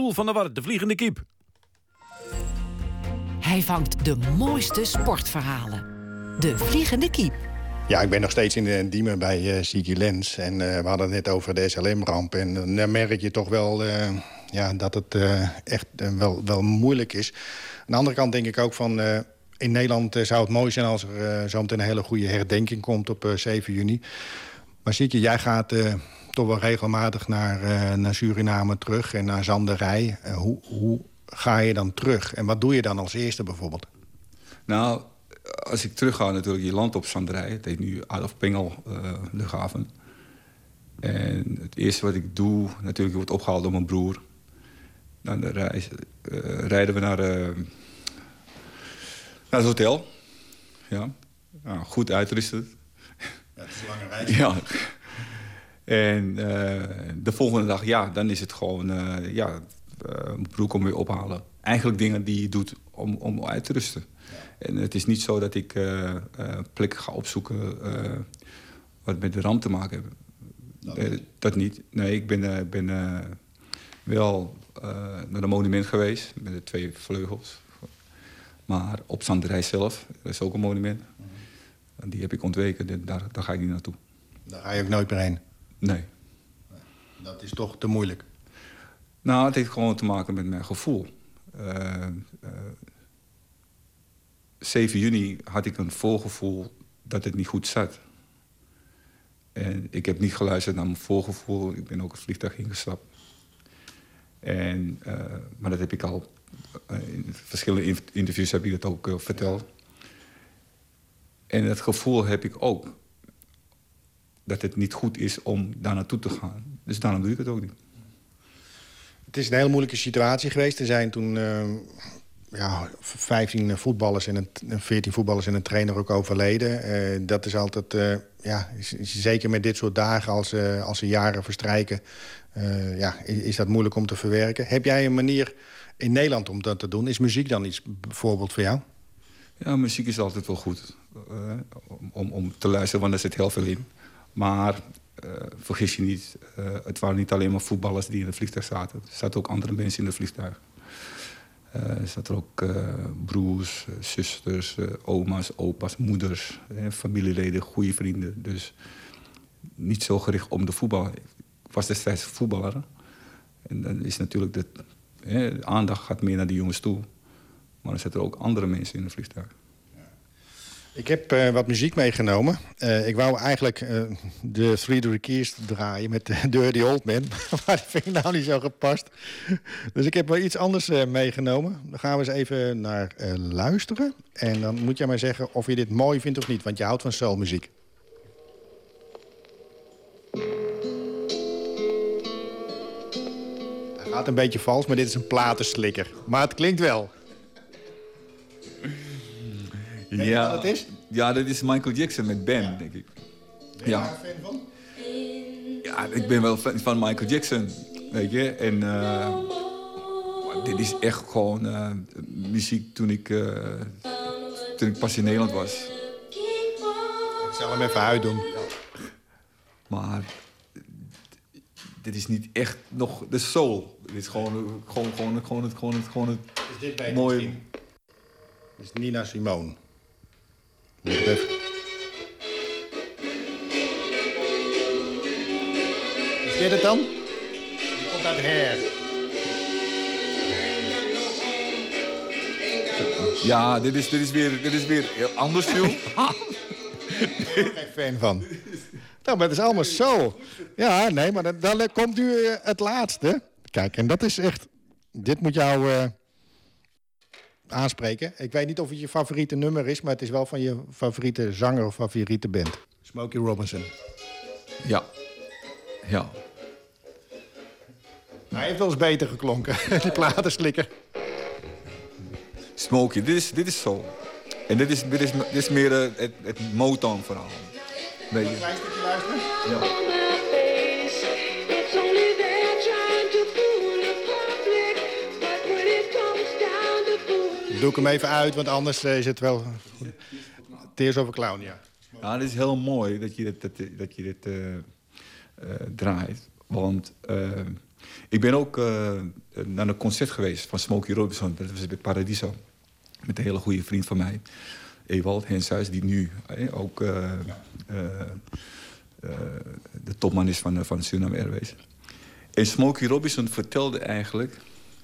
Roel van der Wart, de vliegende kiep. Hij vangt de mooiste sportverhalen. De vliegende kiep. Ja, ik ben nog steeds in Diemen bij Ziggy Lens. En we hadden het net over de SLM-ramp. En dan merk je toch wel dat het echt wel moeilijk is. Aan de andere kant denk ik ook van... in Nederland zou het mooi zijn als er zometeen een hele goede herdenking komt op 7 juni. Maar Ziggy, jij gaat toch wel regelmatig naar Suriname terug en naar Zanderij. Hoe ga je dan terug? En wat doe je dan als eerste bijvoorbeeld? Nou, als ik terug ga natuurlijk, je land op Zanderij. Het heet nu Adolf Pengel luchthaven. En het eerste wat ik doe, natuurlijk, ik word opgehaald door mijn broer. Dan rijden we naar het hotel. Ja. Nou, goed uitrusten. Ja, het is een lange reis. Ja. En de volgende dag, ja, dan is het gewoon... mijn broer komt weer ophalen. Eigenlijk dingen die je doet om uit te rusten. Ja. En het is niet zo dat ik plekken ga opzoeken... wat met de ramp te maken hebben. Dat niet. Nee, ik ben wel naar een monument geweest... met de 2 vleugels. Maar op Zanderij zelf, er is ook een monument. En die heb ik ontweken, daar ga ik niet naartoe. Daar ga je ook nooit meer heen? Nee. Dat is toch te moeilijk? Nou, het heeft gewoon te maken met mijn gevoel. 7 juni had ik een voorgevoel dat het niet goed zat. En ik heb niet geluisterd naar mijn voorgevoel. Ik ben ook het vliegtuig ingestapt. Maar dat heb ik al... in verschillende interviews heb ik dat ook verteld. En het gevoel heb ik ook... dat het niet goed is om daar naartoe te gaan. Dus daarom doe ik het ook niet. Het is een hele moeilijke situatie geweest. Er zijn toen 15 voetballers en 14 voetballers en een trainer ook overleden. Dat is altijd, zeker met dit soort dagen als er jaren verstrijken... is dat moeilijk om te verwerken. Heb jij een manier in Nederland om dat te doen? Is muziek dan iets bijvoorbeeld voor jou? Ja, muziek is altijd wel goed. Om te luisteren, want er zit heel veel in. Maar vergis je niet, het waren niet alleen maar voetballers die in het vliegtuig zaten. Er zaten ook andere mensen in het vliegtuig. Er zaten ook broers, zusters, oma's, opa's, moeders, familieleden, goede vrienden. Dus niet zo gericht om de voetbal. Ik was destijds voetballer. En dan is natuurlijk de aandacht gaat meer naar die jongens toe. Maar er zitten ook andere mensen in het vliegtuig. Ik heb wat muziek meegenomen. Ik wou eigenlijk de Three Keys draaien met Dirty Old Man. Maar dat vind ik nou niet zo gepast. Dus ik heb wel iets anders meegenomen. Daar gaan we eens even naar luisteren. En dan moet jij maar zeggen of je dit mooi vindt of niet. Want je houdt van soulmuziek. Hij gaat een beetje vals, maar dit is een platenslikker. Maar het klinkt wel. Weet je wat het is? Ja, dat is Michael Jackson met Ben, denk ik. Ben je daar een fan van? Ja, ik ben wel fan van Michael Jackson, weet je. En dit is echt gewoon muziek toen ik pas in Nederland was. Ik zal hem even uitdoen. Maar dit is niet echt nog de soul. Dit is gewoon het Is dit beter mooie... misschien? Dit is Nina Simone. Moet ik even... Is dit het dan? Die komt uit Hair. Ja, dit is weer anders, joh. Ik ben geen fan van. Nou, maar het is allemaal zo. Ja, nee, maar dan komt nu het laatste. Kijk, en dat is echt... Dit moet jou aanspreken. Ik weet niet of het je favoriete nummer is... maar het is wel van je favoriete zanger of favoriete band. Smokey Robinson. Ja. Ja. Hij heeft wel eens beter geklonken, die platenslikker. Smokey, dit is zo. En dit is meer het Motown-verhaal. Weet je? Een klein stukje luisteren? Ja. Doe ik hem even uit, want anders is het wel... Tears of a Clown, ja. Ja, het is heel mooi dat je dit draait. Want Ik ben ook naar een concert geweest van Smokey Robinson. Dat was bij Paradiso. Met een hele goede vriend van mij. Ewald Henshuis, die nu ook de topman is van Suriname Airways. En Smokey Robinson vertelde eigenlijk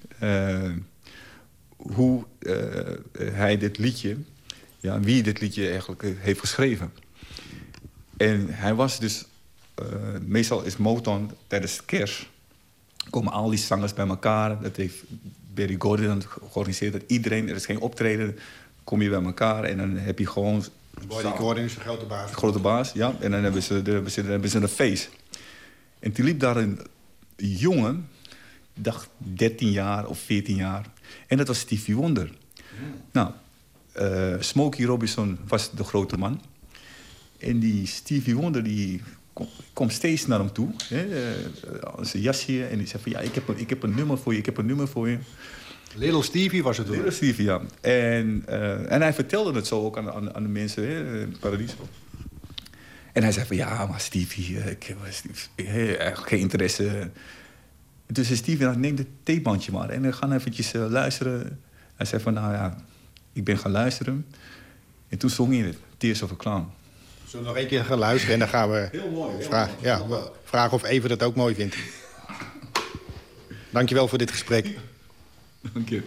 hoe hij dit liedje... Ja, wie dit liedje eigenlijk heeft geschreven. En hij was dus... meestal is Motown tijdens kerst... komen al die zangers bij elkaar. Dat heeft Berry Gordy georganiseerd. Dat iedereen, er is geen optreden... kom je bij elkaar en dan heb je gewoon... Berry Gordy is een grote baas. Grote baas, ja. En dan hebben ze een feest. En toen liep daar een jongen... ik dacht 13 jaar of 14 jaar. En dat was Stevie Wonder. Nou... Smokey Robinson was de grote man. En die Stevie Wonder die komt steeds naar hem toe. Zijn jasje. En die zei van ja, ik heb een nummer voor je. Little Stevie was het toen. Little Stevie, ja. En hij vertelde het zo ook aan de mensen in Paradiso. En hij zei van ja, maar Stevie, ik heb eigenlijk geen interesse. Dus Stevie, neem het theebandje maar. En we gaan eventjes luisteren. Hij zei van nou ja... Ik ben gaan luisteren. En toen zong hij het. Tears of a Clown. Zullen we nog één keer gaan luisteren? En dan gaan we vragen of Even dat ook mooi vindt. Dankjewel voor dit gesprek. Dank je.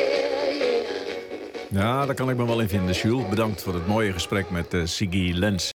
Ja, daar kan ik me wel in vinden, Jules. Bedankt voor het mooie gesprek met Ziggy Lens.